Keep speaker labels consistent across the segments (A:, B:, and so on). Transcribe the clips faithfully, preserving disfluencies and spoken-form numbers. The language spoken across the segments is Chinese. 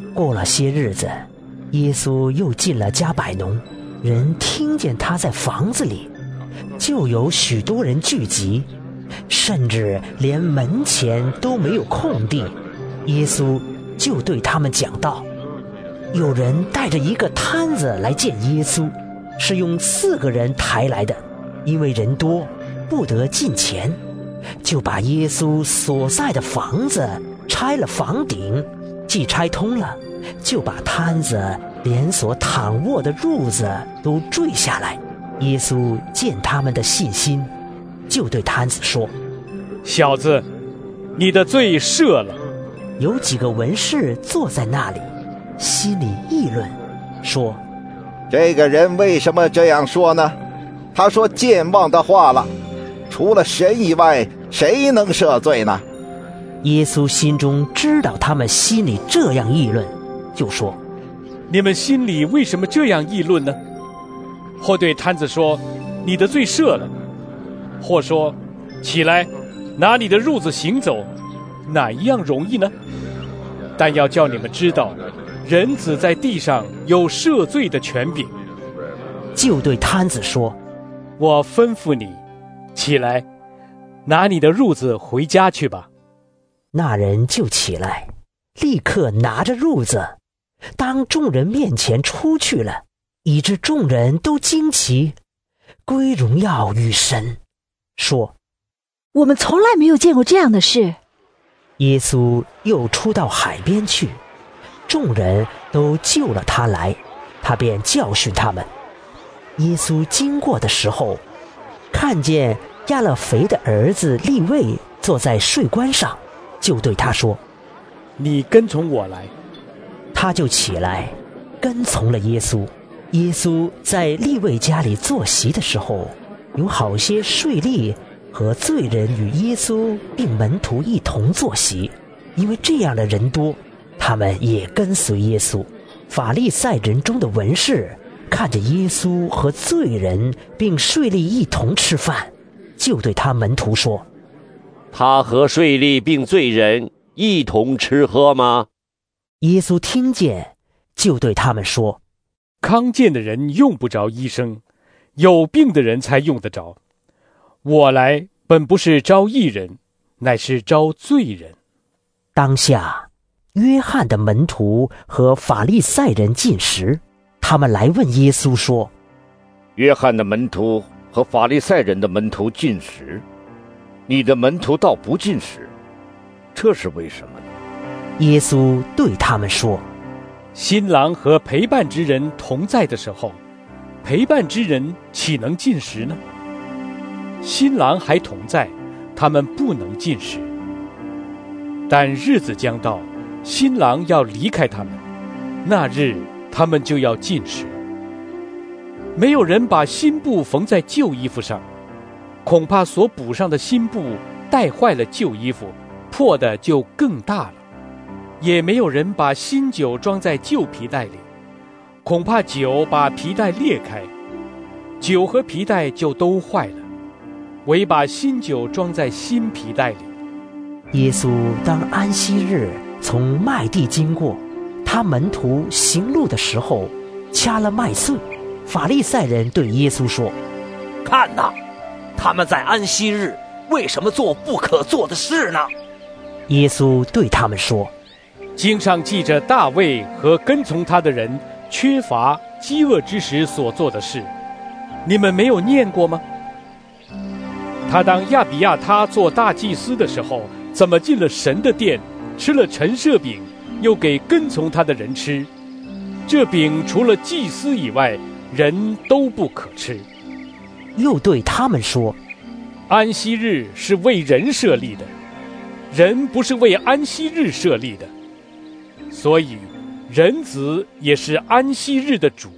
A: 过了些日子，耶稣又进了加百农，人听见他在房子里，就有许多人聚集，甚至连门前都没有空地。耶稣就对他们讲道。有人带着一个摊子来见耶稣，是用四个人抬来的，因为人多不得进前，就把耶稣所在的房子拆了房顶，既拆通了，就把摊子连所躺卧的褥子都坠下来。耶稣见他们的信心，就对摊子说：
B: 小子，你的罪赦了。
A: 有几个文士坐在那里，心里议论说：
C: 这个人为什么这样说呢？他说健忘的话了，除了神以外，谁能赦罪呢？
A: 耶稣心中知道他们心里这样议论，就说：
B: 你们心里为什么这样议论呢？或对摊子说：你的罪赦了；或说：起来，拿你的褥子行走，哪一样容易呢？但要叫你们知道，人子在地上有赦罪的权柄。
A: 就对摊子说：
B: 我吩咐你，起来，拿你的褥子回家去吧。
A: 那人就起来，立刻拿着褥子，当众人面前出去了，以致众人都惊奇，归荣耀与神，说：
D: 我们从来没有见过这样的事。
A: 耶稣又出到海边去，众人都救了他来，他便教训他们。耶稣经过的时候，看见亚勒腓的儿子利未坐在税关上，就对他说：
B: 你跟从我来。
A: 他就起来跟从了耶稣。耶稣在利未家里坐席的时候，有好些税吏和罪人与耶稣并门徒一同坐席，因为这样的人多，他们也跟随耶稣。法利赛人中的文士看着耶稣和罪人并税吏一同吃饭，就对他门徒说：
E: 他和税吏并罪人一同吃喝吗？
A: 耶稣听见，就对他们说：
B: 康健的人用不着医生，有病的人才用得着。我来本不是招义人，乃是招罪人。
A: 当下约翰的门徒和法利赛人进食，他们来问耶稣说：
F: 约翰的门徒和法利赛人的门徒进食，你的门徒倒不进食，这是为什么呢？
A: 耶稣对他们说：
B: 新郎和陪伴之人同在的时候，陪伴之人岂能进食呢？新郎还同在，他们不能进食。但日子将到，新郎要离开他们，那日他们就要进食。没有人把新布缝在旧衣服上，恐怕所补上的新布带坏了旧衣服，破的就更大了。也没有人把新酒装在旧皮袋里，恐怕酒把皮袋裂开，酒和皮袋就都坏了。唯把新酒装在新皮袋里。
A: 耶稣当安息日从麦地经过，他门徒行路的时候掐了麦穗。法利赛人对耶稣说：
G: 看哪，他们在安息日为什么做不可做的事呢？
A: 耶稣对他们说：
B: 经上记着大卫和跟从他的人缺乏饥饿之时所做的事，你们没有念过吗？他当亚比亚他做大祭司的时候，怎么进了神的殿，吃了陈设饼，又给跟从他的人吃？这饼除了祭司以外，人都不可吃。
A: 又对他们说：
B: 安息日是为人设立的，人不是为安息日设立的，所以人子也是安息日的主。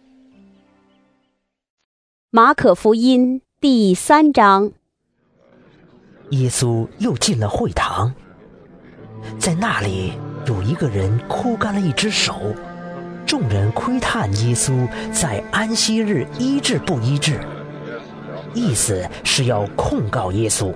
H: 马可福音第三章。
A: 耶稣又进了会堂，在那里有一个人枯干了一只手，众人窥探耶稣在安息日医治不医治，意思是要控告耶稣。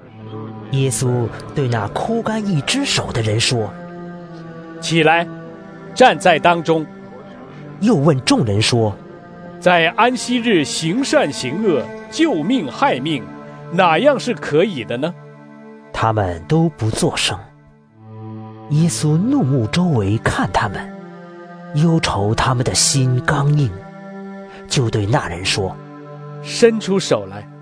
A: 耶稣对那枯干一只手的人说：
B: 起来， 站在当中。
A: 又问众人说：
B: 在安息日行善行恶，救命害命，哪样是可以的呢？
A: 他们都不作声。耶稣怒目周围看他们，忧愁他们的心刚硬，就对那人说：
B: 伸出手来。